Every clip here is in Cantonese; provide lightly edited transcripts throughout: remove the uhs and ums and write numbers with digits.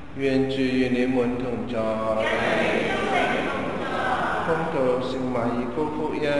願主與你們同在，恭讀聖馬爾谷福音。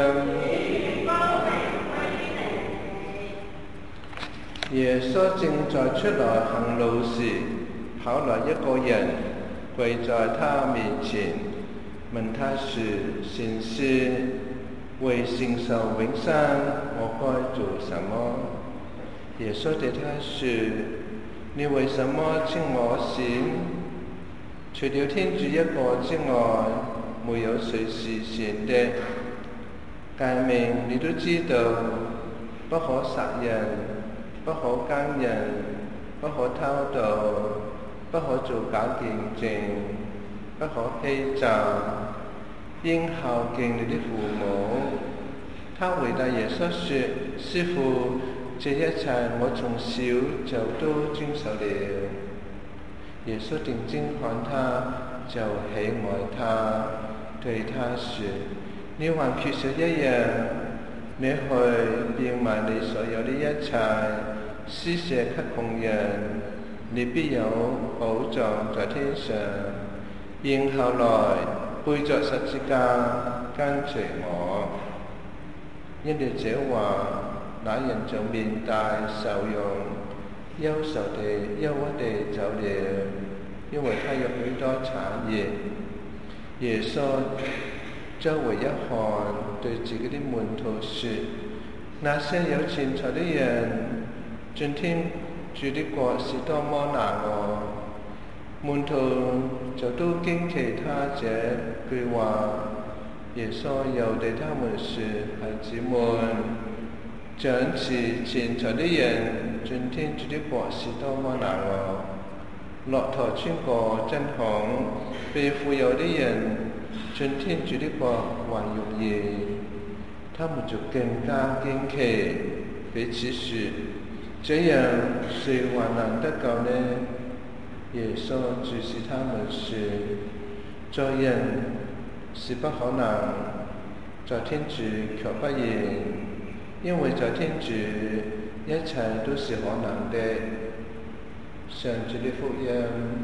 耶穌正在出來行路時，跑來一個人，跪在他面前，問他說：先師，為承受永生，我該做什麼？耶穌對他說：你為什麼稱我善？除了天主一個之外，沒有誰是善的。誡命你都知道，不可殺人，不可姦人，不可偷盜，不可做假見證，不可欺詐，應孝敬你的父母。他回答耶穌說：師父，這一切我從小就都遵守了。耶穌定睛看他，就喜愛他，對他說：你還缺少一樣，你去變賣你所有的一切，施捨給窮人，你必有寶藏在天上。然後來背着十字架跟隨我。因着這話，那人就面帶笑容，憂鬱地走了，因為他有許多產業。耶穌周圍一看，對自己的門徒說：那些有錢財的人進天主的國是多麼難哦！門徒就都驚奇他這句話。耶穌又對他們說：孩子們，掌持錢財的人進天主的國是多麼難哦！駱駝穿過針孔，比富有的人進天主的國還容易。他們就更加驚奇，彼此說：這樣誰還能得救呢？耶穌注視他們說：在人是不可能，在天主卻不然，因為在天主一切都是可能的。上主的福音。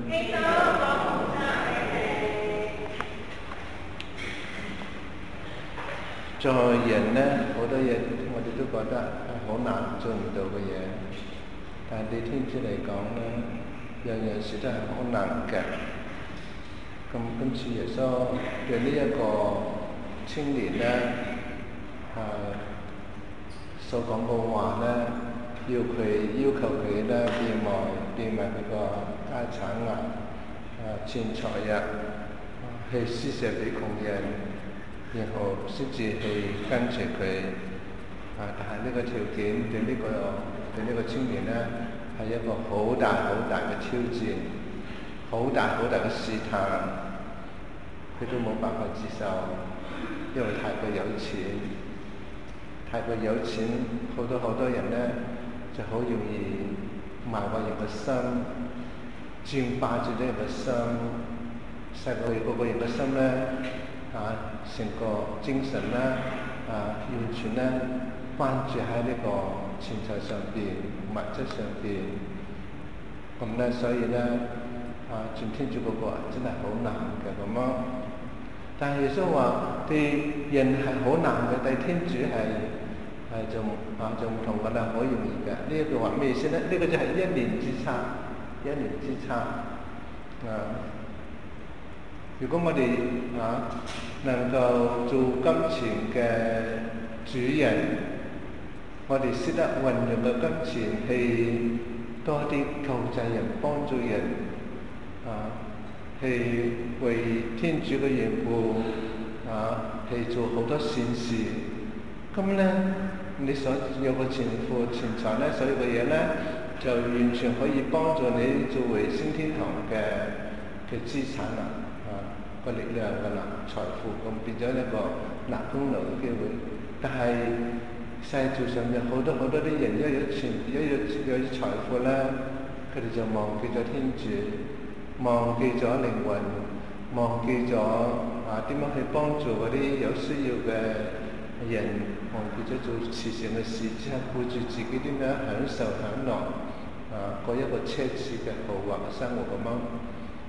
在人呢，好多嘢我哋都覺得係好難做唔到嘅嘢，但係對天主嚟講呢，樣樣事都係好難嘅。咁今次耶穌對呢一個青年呢，所講嘅話呢，要求佢呢變賣佢個家產錢財去施捨俾窮人，然後先至去跟隨佢。但係呢個條件對呢個青年呢，係一個好大嘅挑戰，好大嘅試探。佢都冇辦法接受，因為太過有錢，好多人呢就好容易賣壞人嘅心，佔霸住呢個心，使到嗰個人嘅心呢，成個精神呢，完全呢關注喺呢個錢財上邊、物質上邊。咁呢，所以呢，進天主嗰個真係好難嘅咁咯。但係耶穌話對人係好難嘅，對天主係就唔同㗎啦，好容易嘅。呢一句話咩意思呢？呢個就係一念之差。如果我哋能夠做金錢嘅主人，我哋識得運用個金錢去多啲救濟人、幫助人，去為天主嘅緣故，去做好多善事。咁呢，你所有嘅錢財呢，所有嘅嘢呢，就完全可以幫助你作為升天堂嘅資產啦，個力量㗎啦，財富咁變咗一個立功勞嘅機會。但係世俗上面好多啲人一有錢，一有財富咧，佢哋就忘記咗天主。忘記咗靈魂，忘記咗點樣去幫助嗰啲有需要嘅人，忘記咗做慈善嘅事，只係顧住自己點樣享受享樂，過一個奢侈嘅豪華嘅生活咁樣。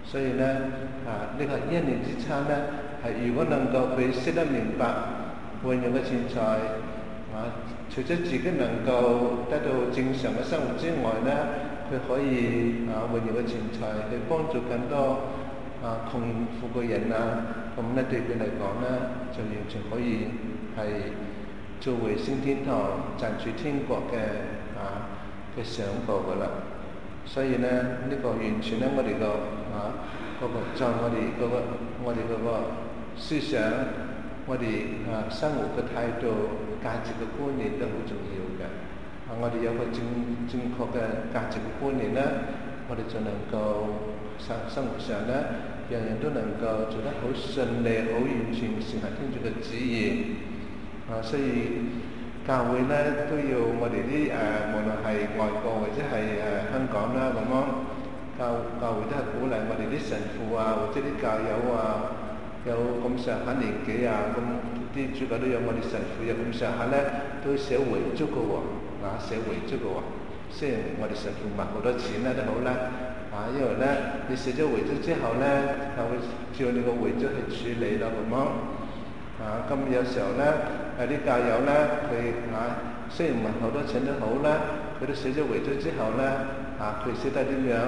所以呢，呢個一念之差呢，係如果能夠佢識得明白運用嘅錢財，除咗自己能夠得到正常嘅生活之外呢，佢可以運用嘅錢財去幫助更多窮苦嘅人咁呢對佢嚟講呢，就完全可以係做回升天堂、賺取天國嘅想過噶啦。所以呢，呢個完全呢，我哋個在我哋嗰個思想，我哋生活嘅態度、價值嘅觀念都好重要嘅。我哋有個正確嘅價值嘅觀念呢，我哋就能夠生活上呢，樣樣都能夠做得好順利、好完全，成行天主嘅旨意。所以教會呢都要我哋啲無論係外國或者係香港啦咁樣，教會都係鼓勵我哋啲神父或者啲教友有咁上下年紀咁啲主教都有我哋神父有咁上下呢，都寫遺囑嘅喎，寫遺囑嘅喎。雖然我哋神父賣好多錢啦都好啦，因為呢你寫咗遺囑之後呢，就會照你個遺囑去處理啦咁樣。咁有時候呢，啲教友呢，佢雖然唔係好多錢都好啦，佢都寫咗遺囑之後呢，佢識得點樣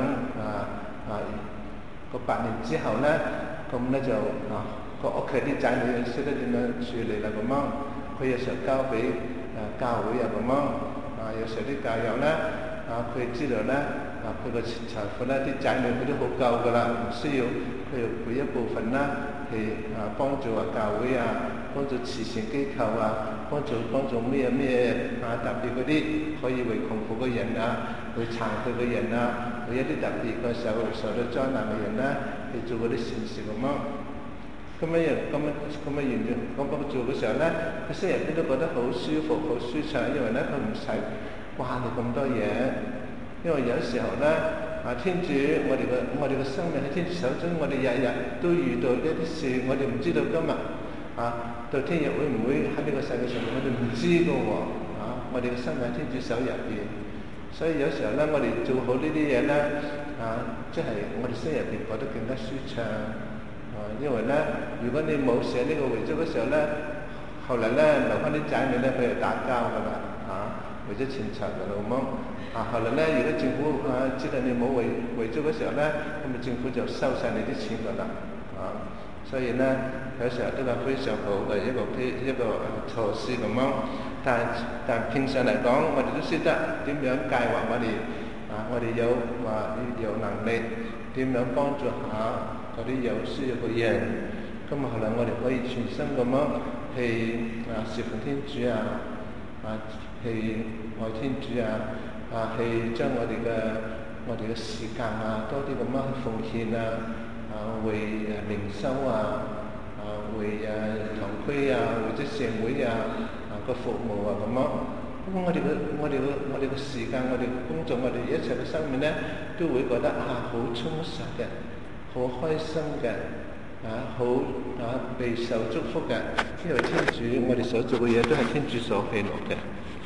個8年之後呢，咁呢就個屋企啲仔女識得點樣處理啦咁樣。佢有時候交俾教會咁樣，有時候啲教友呢，佢知道呢，佢個財富呢，啲仔女佢都好夠噶啦，唔需要佢要賠一部分啦，去幫助教會幫助慈善機構幫助咩特別嗰啲可以為窮苦嘅人去殘廢嘅人為一啲特別嘅受到災難嘅人去做嗰啲善事咁樣。咁做嘅時候呢，佢心入邊都覺得好舒服、好舒暢，因為呢，佢唔使掛你咁多嘢。因為有時候呢，天主我哋嘅生命喺天主手中，我哋日日都遇到一啲事，我哋唔知道今日到聽日會唔會喺呢個世界上面，我哋唔知㗎喎。我哋嘅生命喺天主手入邊，所以有時候呢，我哋做好呢啲嘢呢，即係我哋心入邊覺得更加舒暢。因為呢，如果你冇寫呢個遺囑嘅時候呢，後來呢留翻啲仔女呢，佢就打交㗎啦，為咗錢財㗎啦咁樣。後來呢，如果政府知道你冇遺囑嘅時候呢，咁啊政府就收晒你啲錢㗎啦。所以呢，有時候都係非常好嘅一個措施咁樣。但平常嚟講，我哋都識得點樣計劃我哋有能力點樣幫助下嗰啲有需要嘅人。咁後來我哋可以全心咁樣去侍奉天主去愛天主去將我哋嘅時間多啲咁樣去奉獻為靈修為堂區或者社會個服務咁樣。咁我哋嘅時間、我哋嘅工作、我哋一切嘅生命呢，都會覺得好充實嘅，好開心嘅，好備受祝福嘅。因為天主我哋所做嘅嘢都係天主所喜樂嘅。